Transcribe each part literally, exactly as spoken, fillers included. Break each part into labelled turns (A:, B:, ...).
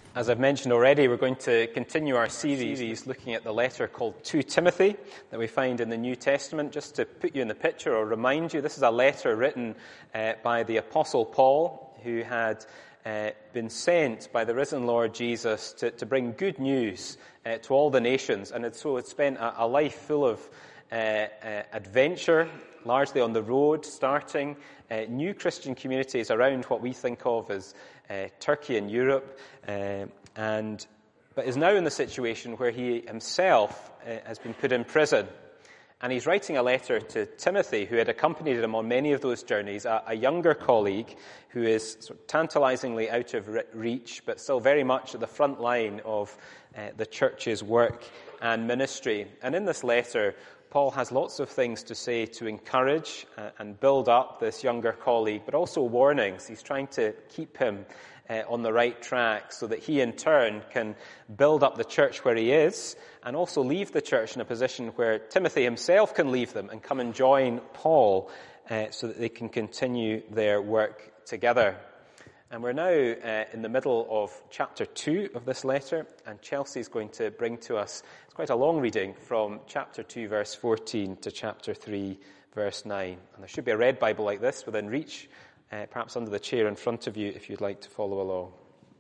A: As I've mentioned already, we're going to continue our series looking at the letter called to Timothy that we find in the New Testament. Just to put you in the picture or remind you, this is a letter written uh, by the Apostle Paul, who had uh, been sent by the risen Lord Jesus to, to bring good news uh, to all the nations. And so had spent a, a life full of uh, uh, adventure, largely on the road, starting uh, new Christian communities around what we think of as uh, Turkey and Europe, uh, and but is now in the situation where he himself uh, has been put in prison. And he's writing a letter to Timothy, who had accompanied him on many of those journeys, a, a younger colleague who is sort of tantalizingly out of reach, but still very much at the front line of uh, the church's work and ministry. And in this letter, Paul has lots of things to say to encourage uh, and build up this younger colleague, but also warnings. He's trying to keep him uh, on the right track so that he in turn can build up the church where he is and also leave the church in a position where Timothy himself can leave them and come and join Paul uh, so that they can continue their work together. And we're now uh, in the middle of chapter two of this letter, and Chelsea's going to bring to us, it's quite a long reading, from chapter two, verse fourteen to chapter three, verse nine. And there should be a red Bible like this within reach, uh, perhaps under the chair in front of you if you'd like to follow along.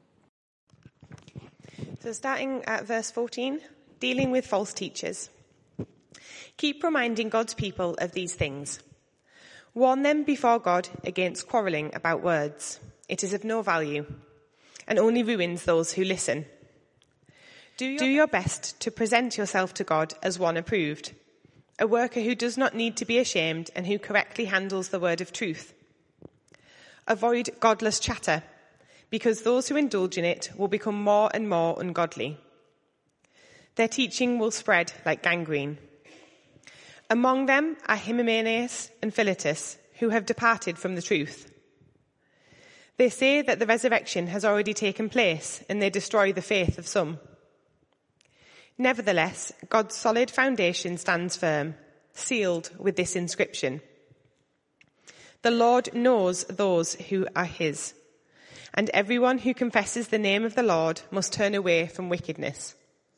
B: So starting at verse fourteen, dealing with false teachers. Keep reminding God's people of these things. Warn them before God against quarrelling about words. It is of no value and only ruins those who listen. Do your, Do your best to present yourself to God as one approved, a worker who does not need to be ashamed and who correctly handles the word of truth. Avoid godless chatter, because those who indulge in it will become more and more ungodly. Their teaching will spread like gangrene. Among them are Hymenaeus and Philetus, who have departed from the truth. They say that the resurrection has already taken place, and they destroy the faith of some. Nevertheless, God's solid foundation stands firm, sealed with this inscription: The Lord knows those who are his, and everyone who confesses the name of the Lord must turn away from wickedness.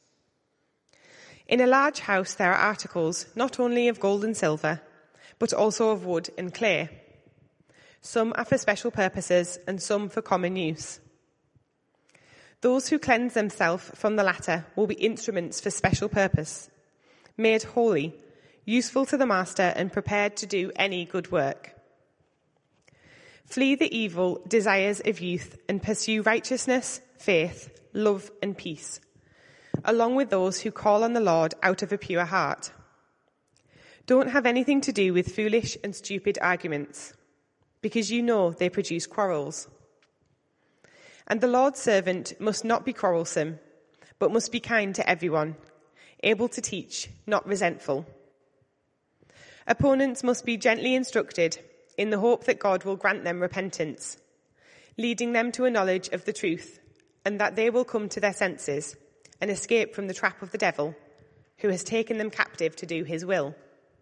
B: In a large house there are articles not only of gold and silver, but also of wood and clay. Some are for special purposes and some for common use. Those who cleanse themselves from the latter will be instruments for special purpose, made holy, useful to the master and prepared to do any good work. Flee the evil desires of youth and pursue righteousness, faith, love and peace, along with those who call on the Lord out of a pure heart. Don't have anything to do with foolish and stupid arguments, because you know they produce quarrels. And the Lord's servant must not be quarrelsome, but must be kind to everyone, able to teach, not resentful. Opponents must be gently instructed in the hope that God will grant them repentance, leading them to a knowledge of the truth, and that they will come to their senses and escape from the trap of the devil, who has taken them captive to do his will.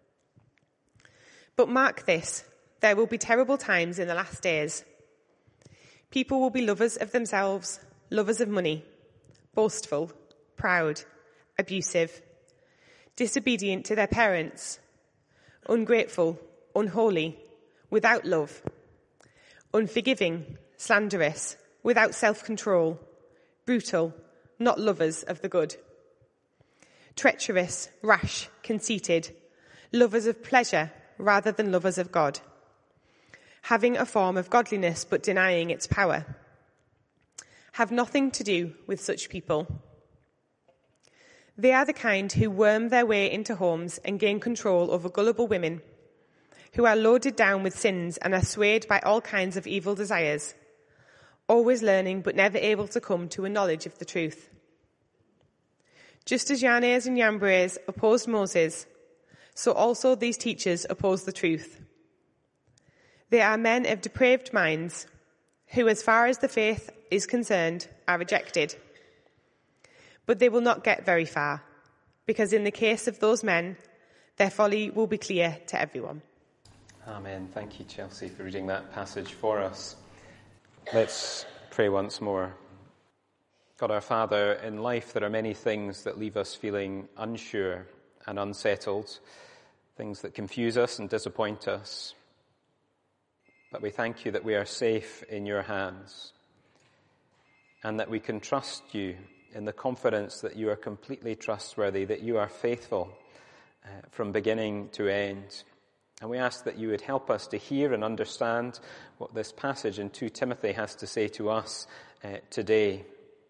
B: But mark this: there will be terrible times in the last days. People will be lovers of themselves, lovers of money, boastful, proud, abusive, disobedient to their parents, ungrateful, unholy, without love, unforgiving, slanderous, without self-control, brutal, not lovers of the good, treacherous, rash, conceited, lovers of pleasure rather than lovers of God, having a form of godliness but denying its power. Have nothing to do with such people. They are the kind who worm their way into homes and gain control over gullible women, who are loaded down with sins and are swayed by all kinds of evil desires, always learning but never able to come to a knowledge of the truth. Just as Jannes and Jambres opposed Moses, so also these teachers oppose the truth. They are men of depraved minds, who, as far as the faith is concerned, are rejected. But they will not get very far, because in the case of those men, their folly will be clear to everyone.
A: Amen. Thank you, Chelsea, for reading that passage for us. Let's pray once more. God our Father, in life there are many things that leave us feeling unsure and unsettled, things that confuse us and disappoint us. But we thank you that we are safe in your hands and that we can trust you in the confidence that you are completely trustworthy, that you are faithful uh, from beginning to end. And we ask that you would help us to hear and understand what this passage in Second Timothy has to say to us uh, today,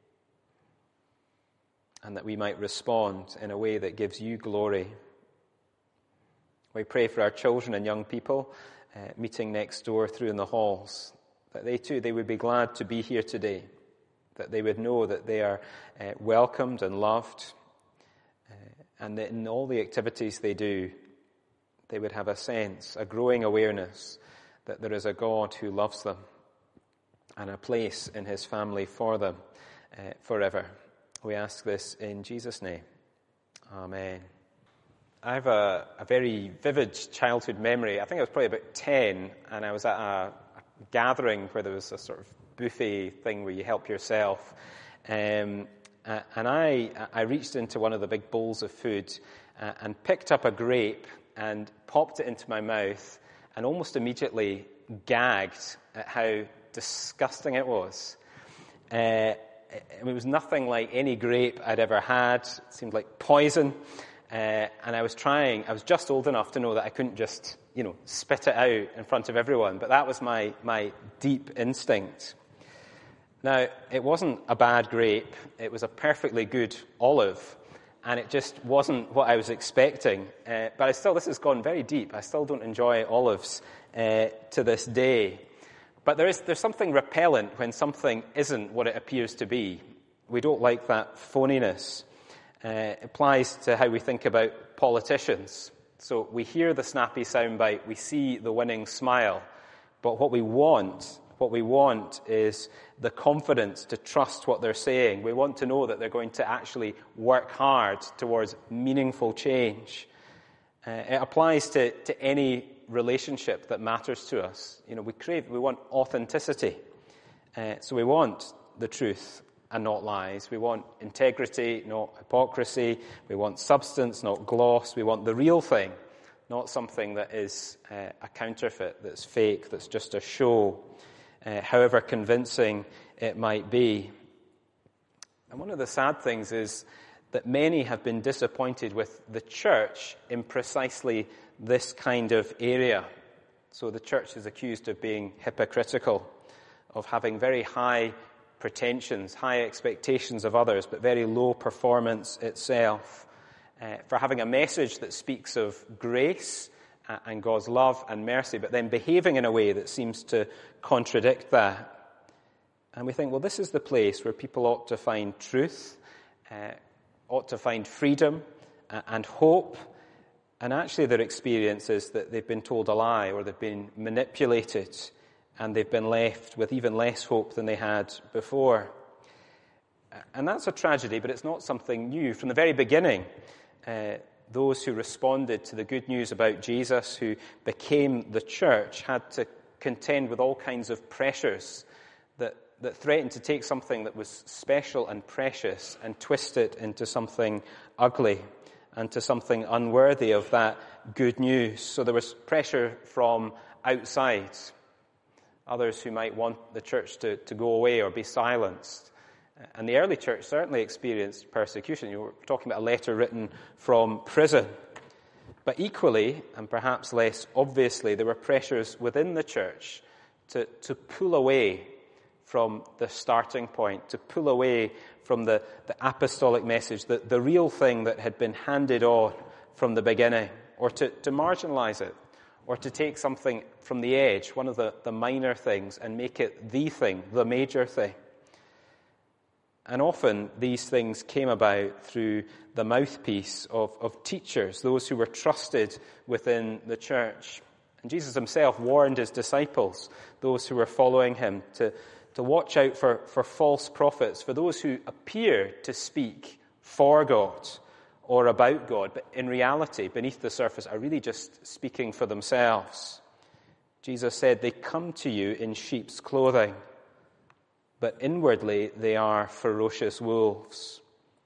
A: and that we might respond in a way that gives you glory. We pray for our children and young people uh, meeting next door through in the halls, that they too, they would be glad to be here today, that they would know that they are uh, welcomed and loved, uh, and that in all the activities they do, they would have a sense, a growing awareness that there is a God who loves them and a place in his family for them uh, forever. We ask this in Jesus' name. Amen. I have a, a very vivid childhood memory. I think I was probably about ten, and I was at a, a gathering where there was a sort of buffet thing where you help yourself. Um, uh, and I, I reached into one of the big bowls of food uh, and picked up a grape and popped it into my mouth and almost immediately gagged at how disgusting it was. Uh, It was nothing like any grape I'd ever had. It seemed like poison. Uh, and I was trying, I was just old enough to know that I couldn't just, you know, spit it out in front of everyone. But that was my, my deep instinct. Now, it wasn't a bad grape. It was a perfectly good olive. And it just wasn't what I was expecting. Uh, but I still, this has gone very deep. I still don't enjoy olives uh, to this day. But there is there's something repellent when something isn't what it appears to be. We don't like that phoniness. Uh, it applies to how we think about politicians. So we hear the snappy soundbite, we see the winning smile, but what we want, what we want is the confidence to trust what they're saying. We want to know that they're going to actually work hard towards meaningful change. Uh, it applies to, to any relationship that matters to us. You know, we crave, we want authenticity. Uh, so we want the truth and not lies. We want integrity, not hypocrisy. We want substance, not gloss. We want the real thing, not something that is uh, a counterfeit, that's fake, that's just a show, uh, however convincing it might be. And one of the sad things is that many have been disappointed with the church in precisely this kind of area. So the church is accused of being hypocritical, of having very high pretensions, high expectations of others, but very low performance itself, uh, for having a message that speaks of grace uh, and God's love and mercy, but then behaving in a way that seems to contradict that. And we think, well, this is the place where people ought to find truth, uh, ought to find freedom uh, and hope. And actually their experience is that they've been told a lie or they've been manipulated and they've been left with even less hope than they had before. And that's a tragedy, but it's not something new. From the very beginning, uh, those who responded to the good news about Jesus, who became the church, had to contend with all kinds of pressures that, that threatened to take something that was special and precious and twist it into something ugly and to something unworthy of that good news. So there was pressure from outside, others who might want the church to, to go away or be silenced. And the early church certainly experienced persecution. You were talking about a letter written from prison. But equally, and perhaps less obviously, there were pressures within the church to, to pull away from the starting point, to pull away from the, the apostolic message, the, the real thing that had been handed on from the beginning, or to, to marginalize it, or to take something from the edge, one of the, the minor things, and make it the thing, the major thing. And often these things came about through the mouthpiece of, of teachers, those who were trusted within the church. And Jesus himself warned his disciples, those who were following him, to, to watch out for, for false prophets, for those who appear to speak for God or about God, but in reality, beneath the surface, are really just speaking for themselves. Jesus said, "They come to you in sheep's clothing, but inwardly they are ferocious wolves.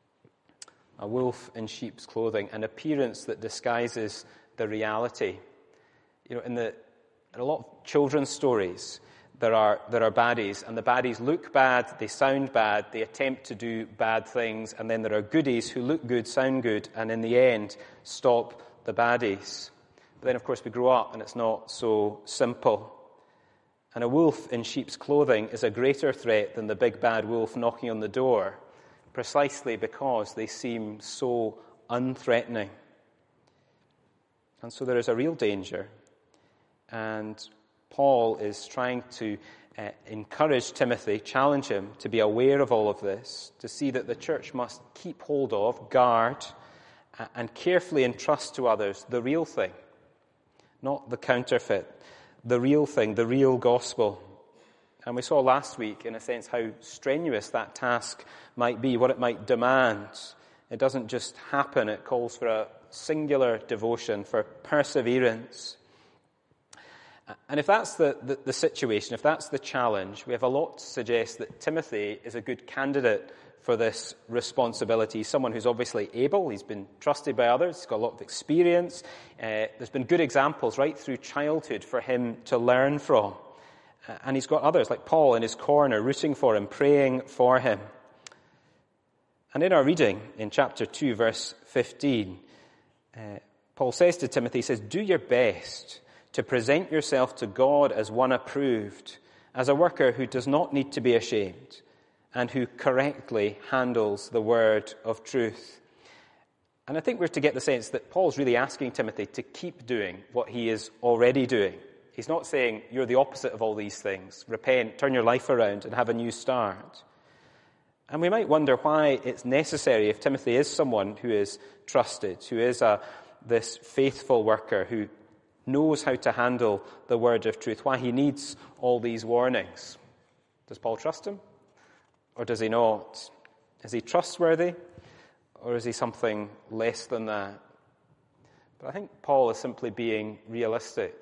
A: A wolf in sheep's clothing, an appearance that disguises the reality. You know, in the in a lot of children's stories, there are there are baddies, and the baddies look bad, they sound bad, they attempt to do bad things, and then there are goodies who look good, sound good, and in the end stop the baddies. But then, of course, we grow up, and it's not so simple. And a wolf in sheep's clothing is a greater threat than the big bad wolf knocking on the door, precisely because they seem so unthreatening. And so there is a real danger. And Paul is trying to uh, encourage Timothy, challenge him to be aware of all of this, to see that the church must keep hold of, guard, uh, and carefully entrust to others the real thing, not the counterfeit, the real thing, the real gospel. And we saw last week, in a sense, how strenuous that task might be, what it might demand. It doesn't just happen, it calls for a singular devotion, for perseverance. And if that's the, the, the situation, if that's the challenge, we have a lot to suggest that Timothy is a good candidate for this responsibility. He's someone who's obviously able, he's been trusted by others, he's got a lot of experience. Uh, there's been good examples right through childhood for him to learn from. Uh, and he's got others like Paul in his corner, rooting for him, praying for him. And in our reading in chapter two, verse fifteen, uh, Paul says to Timothy, he says, "Do your best to present yourself to God as one approved, as a worker who does not need to be ashamed, and who correctly handles the word of truth." And I think we're to get the sense that Paul's really asking Timothy to keep doing what he is already doing. He's not saying, you're the opposite of all these things. Repent, turn your life around, and have a new start. And we might wonder why it's necessary, if Timothy is someone who is trusted, who is a, this faithful worker, who knows how to handle the word of truth, why he needs all these warnings. Does Paul trust him? Or does he not? Is he trustworthy? Or is he something less than that? But I think Paul is simply being realistic.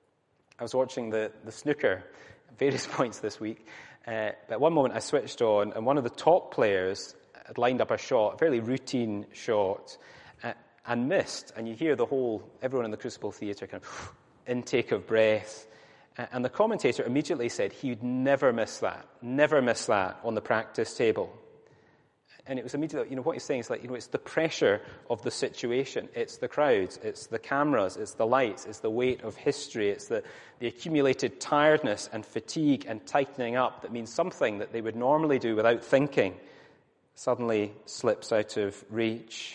A: I was watching the, the snooker at various points this week. Uh, but at one moment I switched on, and one of the top players had lined up a shot, a fairly routine shot, uh, and missed. And you hear the whole, everyone in the Crucible Theatre kind of intake of breath. Uh, and the commentator immediately said he'd never miss that, never miss that on the practice table. And it was immediately, you know, what he's saying is like, you know, it's the pressure of the situation. It's the crowds, it's the cameras, it's the lights, it's the weight of history, it's the, the accumulated tiredness and fatigue and tightening up that means something that they would normally do without thinking suddenly slips out of reach.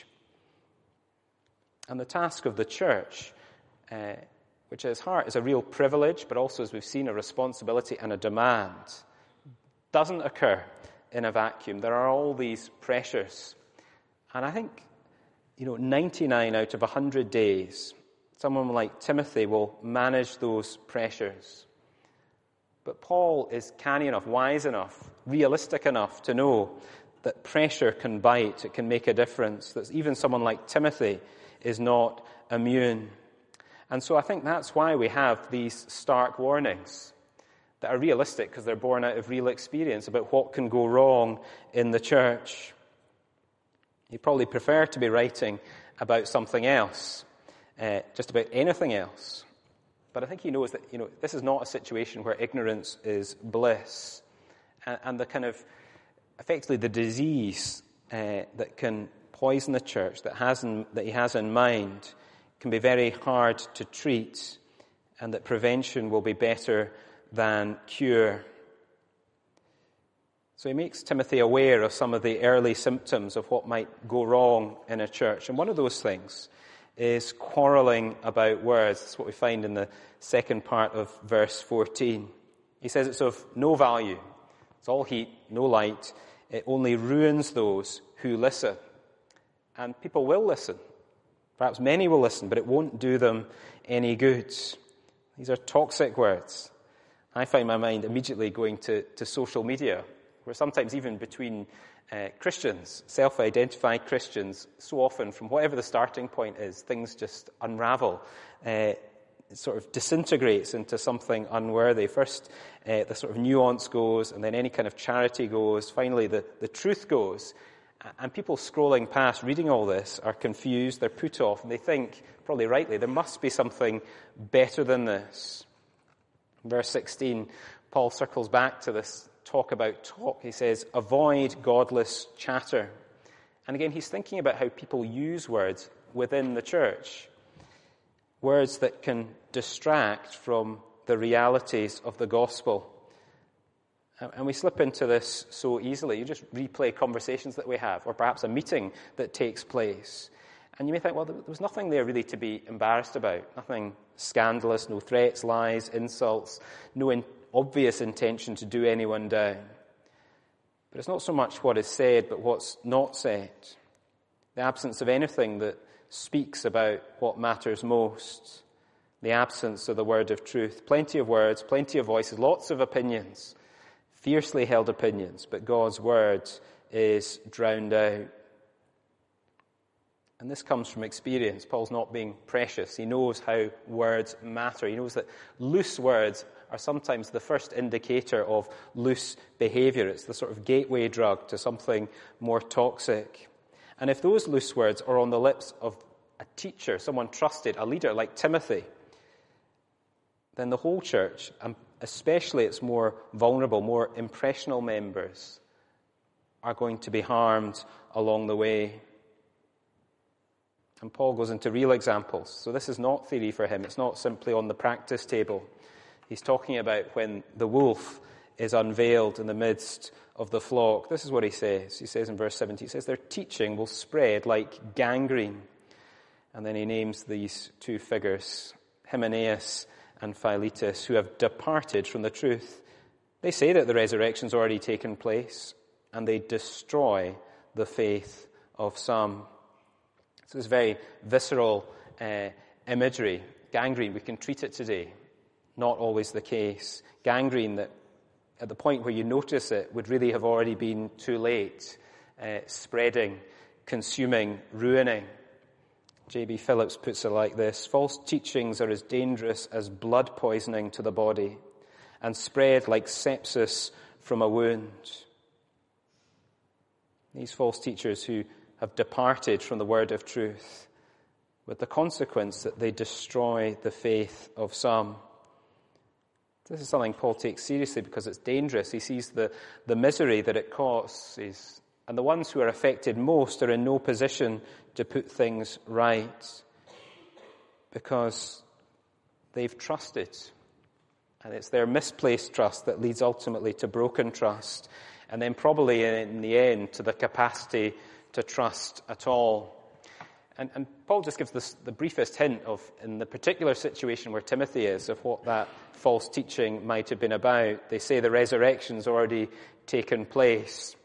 A: And the task of the church, uh, which at its heart is a real privilege, but also, as we've seen, a responsibility and a demand, doesn't occur in a vacuum. There are all these pressures. And I think, you know, ninety-nine out of one hundred days, someone like Timothy will manage those pressures. But Paul is canny enough, wise enough, realistic enough to know that pressure can bite, it can make a difference, that even someone like Timothy is not immune. And so I think that's why we have these stark warnings that are realistic, because they're born out of real experience about what can go wrong in the church. He'd probably prefer to be writing about something else, uh, just about anything else. But I think he knows that, you know, this is not a situation where ignorance is bliss. And, and the kind of, effectively the disease uh, that can poison the church, that, has in, that he has in mind, can be very hard to treat, and that prevention will be better than cure. So he makes Timothy aware of some of the early symptoms of what might go wrong in a church. And one of those things is quarreling about words. That's what we find in the second part of verse fourteen. He says it's of no value. It's all heat, no light. It only ruins those who listen. And people will listen. Perhaps many will listen, but it won't do them any good. These are toxic words. I find my mind immediately going to, to social media, where sometimes even between uh, Christians, self-identified Christians, so often from whatever the starting point is, things just unravel. Uh, sort of disintegrates into something unworthy. First, uh, the sort of nuance goes, and then any kind of charity goes. Finally, the, the truth goes. And people scrolling past, reading all this, are confused, they're put off, and they think, probably rightly, there must be something better than this. In verse sixteen, Paul circles back to this talk about talk. He says, avoid godless chatter. And again, he's thinking about how people use words within the church. Words that can distract from the realities of the gospel. And we slip into this so easily. You just replay conversations that we have, or perhaps a meeting that takes place. And you may think, well, there was nothing there really to be embarrassed about. Nothing scandalous, no threats, lies, insults, no in- obvious intention to do anyone down. But it's not so much what is said, but what's not said. The absence of anything that speaks about what matters most. The absence of the word of truth. Plenty of words, plenty of voices, lots of opinions. Fiercely held opinions, but God's word is drowned out. And this comes from experience. Paul's not being precious. He knows how words matter. He knows that loose words are sometimes the first indicator of loose behavior. It's the sort of gateway drug to something more toxic. And if those loose words are on the lips of a teacher, someone trusted, a leader like Timothy, then the whole church, and especially its more vulnerable, more impressionable members, are going to be harmed along the way. And Paul goes into real examples. So this is not theory for him. It's not simply on the practice table. He's talking about when the wolf is unveiled in the midst of the flock. This is what he says. He says in verse seventeen, he says, their teaching will spread like gangrene. And then he names these two figures, Hymenaeus and Philetus, who have departed from the truth. They say that the resurrection's already taken place, and they destroy the faith of some. So this very visceral uh, imagery. Gangrene, we can treat it today. Not always the case. Gangrene that at the point where you notice it would really have already been too late. Uh, spreading, consuming, ruining. J B Phillips puts it like this: false teachings are as dangerous as blood poisoning to the body and spread like sepsis from a wound. These false teachers who have departed from the word of truth, with the consequence that they destroy the faith of some. This is something Paul takes seriously because it's dangerous. He sees the, the misery that it causes. And the ones who are affected most are in no position to put things right because they've trusted. And it's their misplaced trust that leads ultimately to broken trust. And then probably in the end to the capacity to trust at all. And, and Paul just gives this, the briefest hint of, in the particular situation where Timothy is, of what that false teaching might have been about. They say the resurrection's already taken place.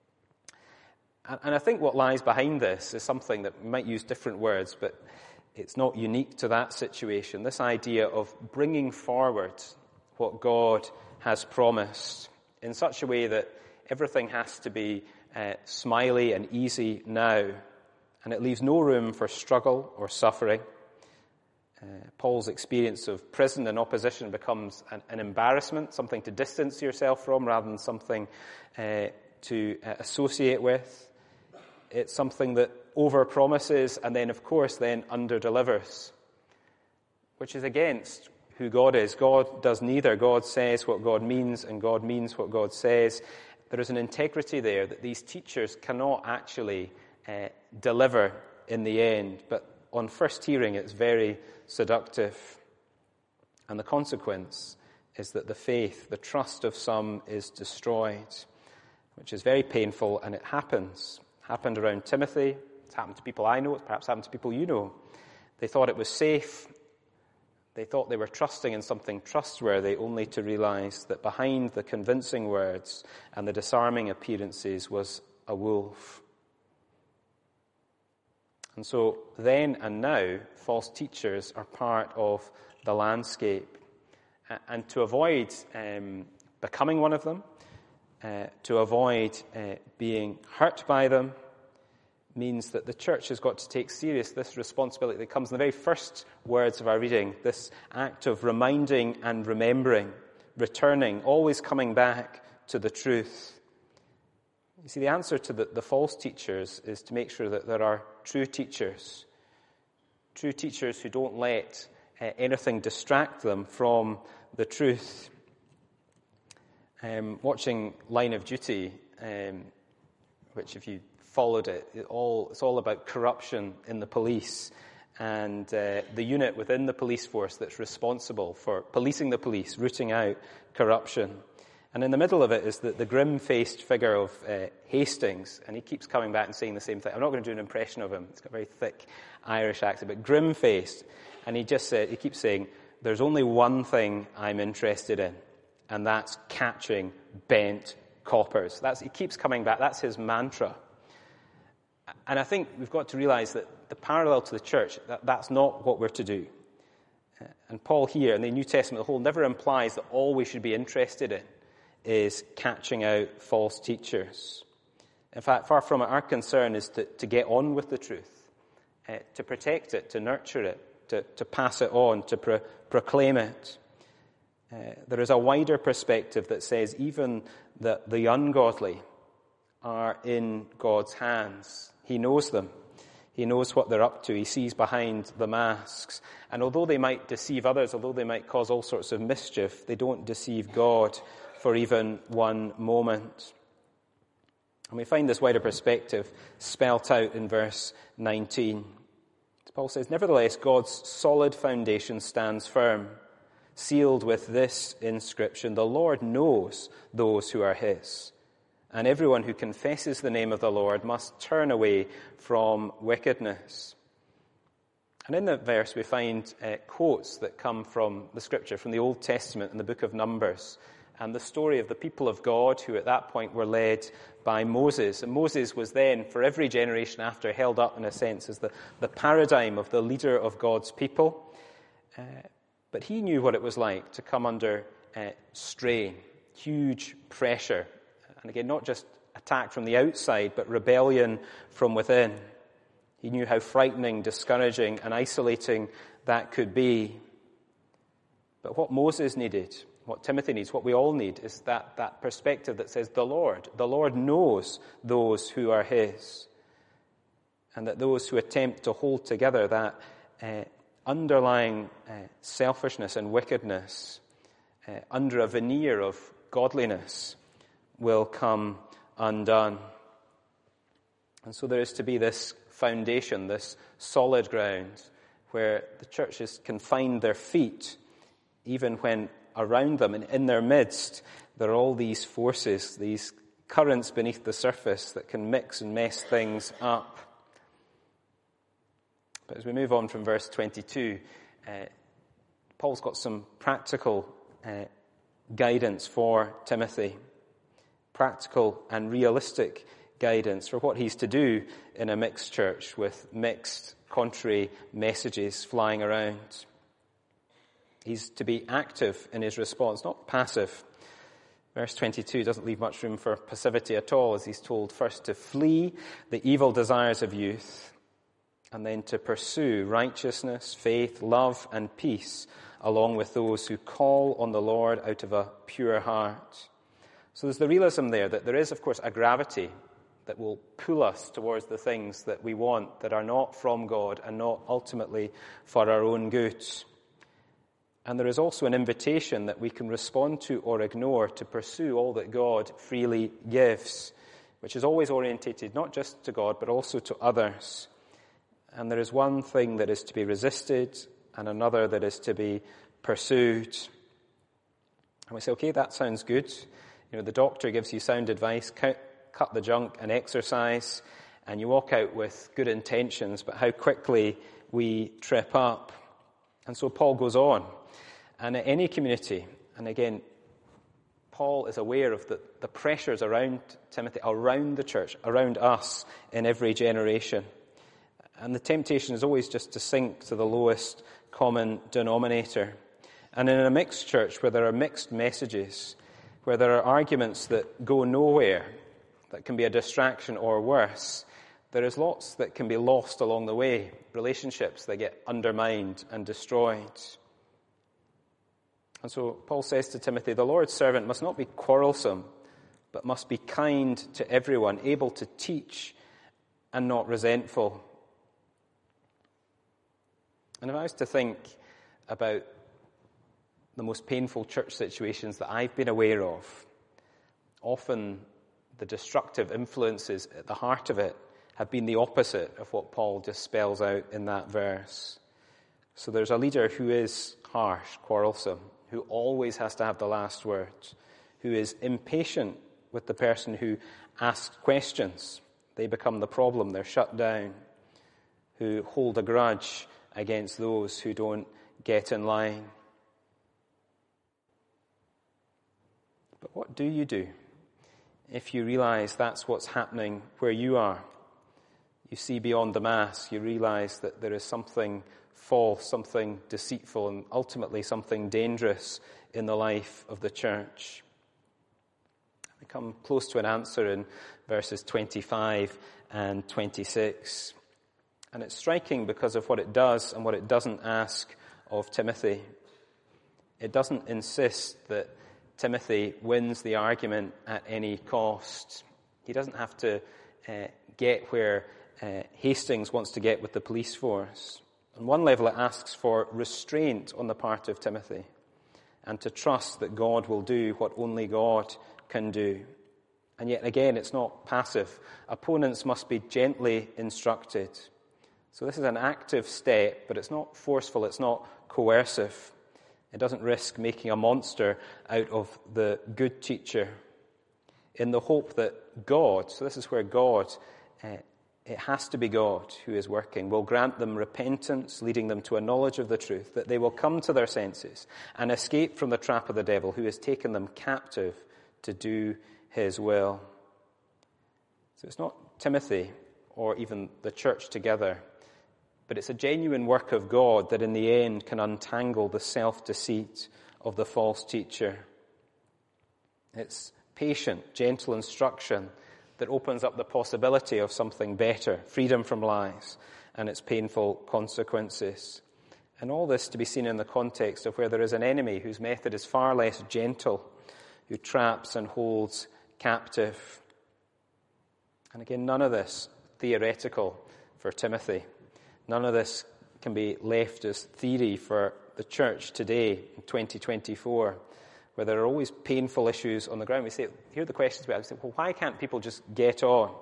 A: And, and I think what lies behind this is something that we might use different words, but it's not unique to that situation. This idea of bringing forward what God has promised in such a way that everything has to be uh, smiley and easy now. And it leaves no room for struggle or suffering. Uh, Paul's experience of prison and opposition becomes an, an embarrassment, something to distance yourself from rather than something uh, to uh, associate with. It's something that over-promises and then, of course, then under-delivers, which is against who God is. God does neither. God says what God means and God means what God says. There is an integrity there that these teachers cannot actually Uh, deliver in the end, but on first hearing it's very seductive. And the consequence is that the faith, the trust of some is destroyed, which is very painful, and it happens. It happened around Timothy, it's happened to people I know, it's perhaps happened to people you know. They thought it was safe, they thought they were trusting in something trustworthy, only to realize that behind the convincing words and the disarming appearances was a wolf. And so then and now, false teachers are part of the landscape. And to avoid um, becoming one of them, uh, to avoid uh, being hurt by them, means that the church has got to take serious this responsibility that comes in the very first words of our reading, this act of reminding and remembering, returning, always coming back to the truth. You see, the answer to the, the false teachers is to make sure that there are true teachers, true teachers who don't let uh, anything distract them from the truth. Um, watching Line of Duty, um, which if you followed it, it all, it's all about corruption in the police and uh, the unit within the police force that's responsible for policing the police, rooting out corruption. And in the middle of it is the, the grim-faced figure of uh, Hastings, and he keeps coming back and saying the same thing. I'm not going to do an impression of him. He's got a very thick Irish accent, but grim-faced. And he just said, he keeps saying, there's only one thing I'm interested in, and that's catching bent coppers. That's, he keeps coming back. That's his mantra. And I think we've got to realize that the parallel to the church, that, that's not what we're to do. And Paul here in the New Testament, the whole, never implies that all we should be interested in is catching out false teachers. In fact, far from it, our concern is to, to get on with the truth, uh, to protect it, to nurture it, to, to pass it on, to pro- proclaim it. Uh, there is a wider perspective that says even that the ungodly are in God's hands. He knows them. He knows what they're up to. He sees behind the masks. And although they might deceive others, although they might cause all sorts of mischief, they don't deceive God for even one moment. And we find this wider perspective spelt out in verse nineteen. Paul says, nevertheless, God's solid foundation stands firm, sealed with this inscription, the Lord knows those who are his, and everyone who confesses the name of the Lord must turn away from wickedness. And in that verse we find uh, quotes that come from the scripture, from the Old Testament and the book of Numbers, and the story of the people of God who at that point were led by Moses. And Moses was then, for every generation after, held up in a sense as the, the paradigm of the leader of God's people. Uh, but he knew what it was like to come under uh, strain, huge pressure. And again, not just attack from the outside, but rebellion from within. He knew how frightening, discouraging, and isolating that could be. But what Moses needed, what Timothy needs, what we all need, is that, that perspective that says the Lord, the Lord knows those who are his. And that those who attempt to hold together that uh, underlying uh, selfishness and wickedness uh, under a veneer of godliness will come undone. And so there is to be this foundation, this solid ground, where the churches can find their feet, even when around them and in their midst there are all these forces, these currents beneath the surface that can mix and mess things up. But as we move on from verse twenty-two, uh, Paul's got some practical uh, guidance for Timothy. Practical and realistic guidance for what he's to do in a mixed church with mixed, contrary messages flying around. He's to be active in his response, not passive. Verse twenty-two doesn't leave much room for passivity at all, as he's told first to flee the evil desires of youth, and then to pursue righteousness, faith, love, and peace, along with those who call on the Lord out of a pure heart. So there's the realism there that there is, of course, a gravity that will pull us towards the things that we want that are not from God and not ultimately for our own good. And there is also an invitation that we can respond to or ignore to pursue all that God freely gives, which is always orientated not just to God but also to others. And there is one thing that is to be resisted and another that is to be pursued. And we say, okay, that sounds good. You know, the doctor gives you sound advice, cut, cut the junk and exercise, and you walk out with good intentions, but how quickly we trip up. And so Paul goes on. And at any community, and again, Paul is aware of the, the pressures around Timothy, around the church, around us in every generation. And the temptation is always just to sink to the lowest common denominator. And in a mixed church where there are mixed messages, where there are arguments that go nowhere, that can be a distraction or worse, there is lots that can be lost along the way, relationships that get undermined and destroyed. And so Paul says to Timothy, the Lord's servant must not be quarrelsome, but must be kind to everyone, able to teach and not resentful. And if I was to think about the most painful church situations that I've been aware of, often the destructive influences at the heart of it have been the opposite of what Paul just spells out in that verse. So there's a leader who is harsh, quarrelsome, who always has to have the last word, who is impatient with the person who asks questions. They become the problem, they're shut down, who hold a grudge against those who don't get in line. But what do you do if you realize that's what's happening where you are? You see beyond the mask, you realize that there is something false, something deceitful, and ultimately something dangerous in the life of the church. We come close to an answer in verses twenty-five and twenty-six. And it's striking because of what it does and what it doesn't ask of Timothy. It doesn't insist that Timothy wins the argument at any cost. He doesn't have to uh, get where uh, Hastings wants to get with the police force. On one level, it asks for restraint on the part of Timothy and to trust that God will do what only God can do. And yet again, it's not passive. Opponents must be gently instructed. So this is an active step, but it's not forceful, it's not coercive. It doesn't risk making a monster out of the good teacher in the hope that God, so this is where God, uh, it has to be God who is working, will grant them repentance, leading them to a knowledge of the truth, that they will come to their senses and escape from the trap of the devil who has taken them captive to do his will. So it's not Timothy or even the church together, but it's a genuine work of God that in the end can untangle the self-deceit of the false teacher. It's patient, gentle instruction that opens up the possibility of something better, freedom from lies and its painful consequences. And all this to be seen in the context of where there is an enemy whose method is far less gentle, who traps and holds captive. And again, none of this theoretical for Timothy. None of this can be left as theory for the church today in twenty twenty-four, where there are always painful issues on the ground. We say, here are the questions we have. We say, well, why can't people just get on?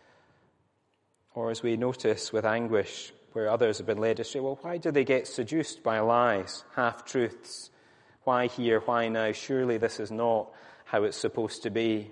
A: Or as we notice with anguish, where others have been led astray, well, why do they get seduced by lies, half-truths? Why here, why now? Surely this is not how it's supposed to be.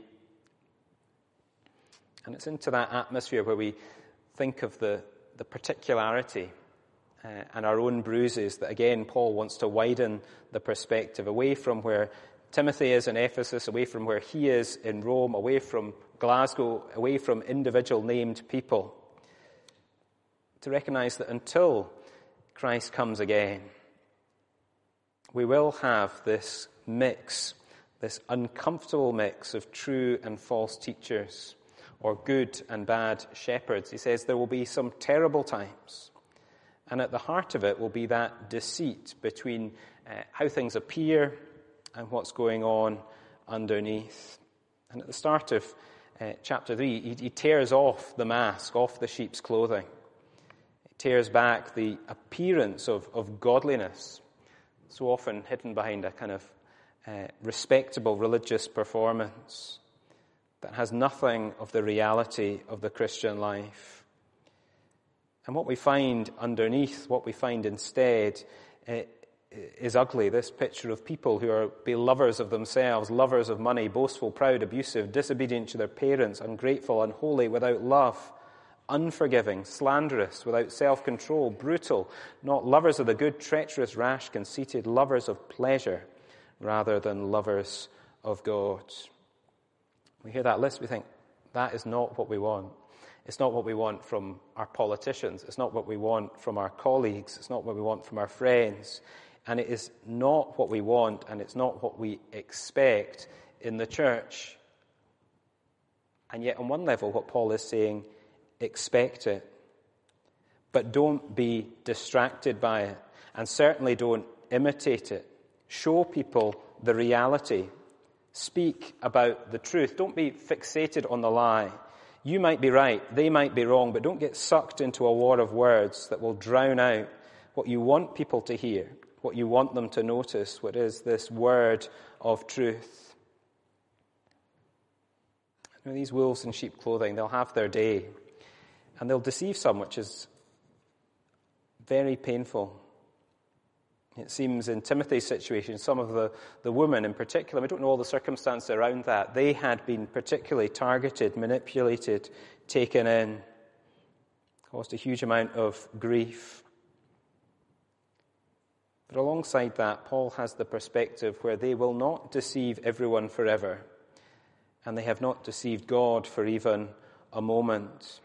A: And it's into that atmosphere where we think of the, the particularity uh, and our own bruises that, again, Paul wants to widen the perspective away from where Timothy is in Ephesus, away from where he is in Rome, away from Glasgow, away from individual named people, to recognize that until Christ comes again, we will have this mix, this uncomfortable mix of true and false teachers, or good and bad shepherds. He says there will be some terrible times, and at the heart of it will be that deceit between uh, how things appear and what's going on underneath. And at the start of uh, chapter three, he, he tears off the mask, off the sheep's clothing. He tears back the appearance of, of godliness, so often hidden behind a kind of uh, respectable religious performance that has nothing of the reality of the Christian life. And what we find underneath, what we find instead, uh, is ugly. This picture of people who are be lovers of themselves, lovers of money, boastful, proud, abusive, disobedient to their parents, ungrateful, unholy, without love, unforgiving, slanderous, without self-control, brutal, not lovers of the good, treacherous, rash, conceited, lovers of pleasure rather than lovers of God. We hear that list, we think, that is not what we want. It's not what we want from our politicians. It's not what we want from our colleagues. It's not what we want from our friends. And it is not what we want, and it's not what we expect in the church. And yet, on one level, what Paul is saying expect it. But don't be distracted by it, and certainly don't imitate it. Show people the reality. Speak about the truth. Don't be fixated on the lie. You might be right, they might be wrong, but don't get sucked into a war of words that will drown out what you want people to hear, what you want them to notice, what is this word of truth. You know, these wolves in sheep clothing, they'll have their day, and they'll deceive some, which is very painful. It seems in Timothy's situation, some of the, the women in particular, we don't know all the circumstances around that, they had been particularly targeted, manipulated, taken in, caused a huge amount of grief. But alongside that, Paul has the perspective where they will not deceive everyone forever, and they have not deceived God for even a moment.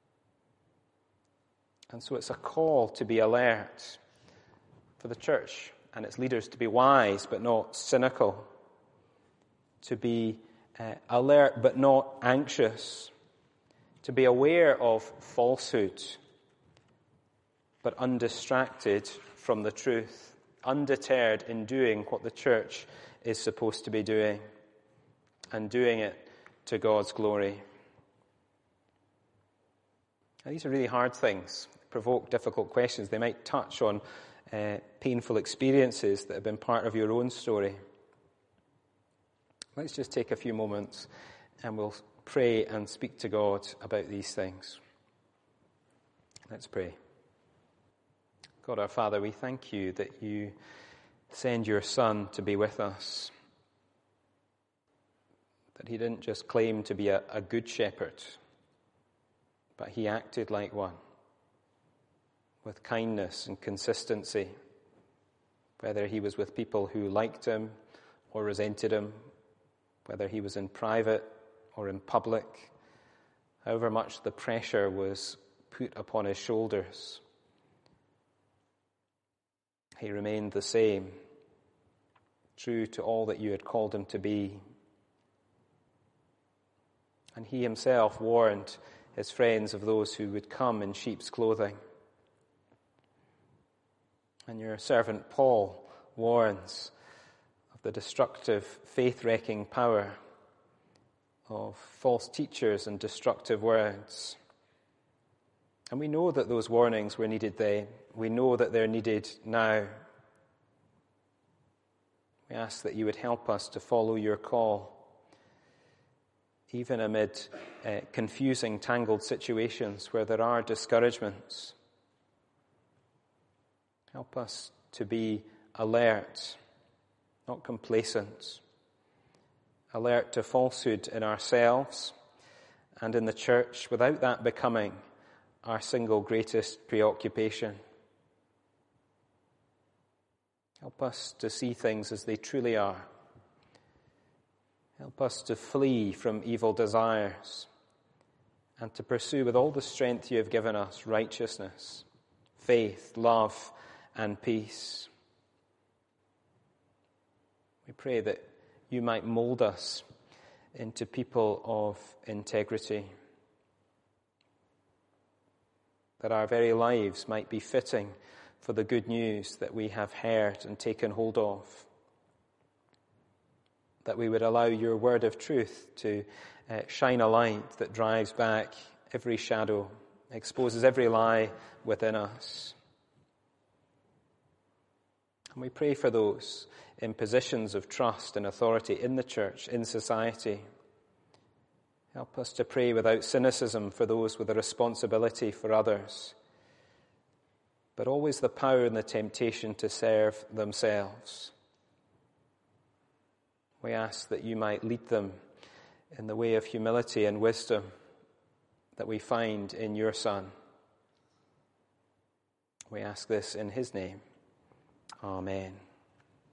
A: And so it's a call to be alert for the church and its leaders, to be wise but not cynical, to be uh, alert but not anxious, to be aware of falsehood but undistracted from the truth, undeterred in doing what the church is supposed to be doing, and doing it to God's glory. Now, these are really hard things, provoke difficult questions. They might touch on uh, painful experiences that have been part of your own story. Let's just take a few moments and we'll pray and speak to God about these things. Let's pray. God our Father, we thank you that you send your Son to be with us, that he didn't just claim to be a, a good shepherd, but he acted like one, with kindness and consistency, whether he was with people who liked him or resented him, whether he was in private or in public, however much the pressure was put upon his shoulders, he remained the same, true to all that you had called him to be. And he himself warned his friends of those who would come in sheep's clothing. And your servant Paul warns of the destructive, faith-wrecking power of false teachers and destructive words. And we know that those warnings were needed then. We know that they're needed now. We ask that you would help us to follow your call, even amid uh, confusing, tangled situations where there are discouragements. Help us to be alert, not complacent, alert to falsehood in ourselves and in the church, without that becoming our single greatest preoccupation. Help us to see things as they truly are. Help us to flee from evil desires and to pursue with all the strength you have given us righteousness, faith, love, and peace. We pray that you might mold us into people of integrity, that our very lives might be fitting for the good news that we have heard and taken hold of, that we would allow your word of truth to uh, shine a light that drives back every shadow, exposes every lie within us. And we pray for those in positions of trust and authority in the church, in society. Help us to pray without cynicism for those with a responsibility for others, but always the power and the temptation to serve themselves. We ask that you might lead them in the way of humility and wisdom that we find in your Son. We ask this in his name. Amen.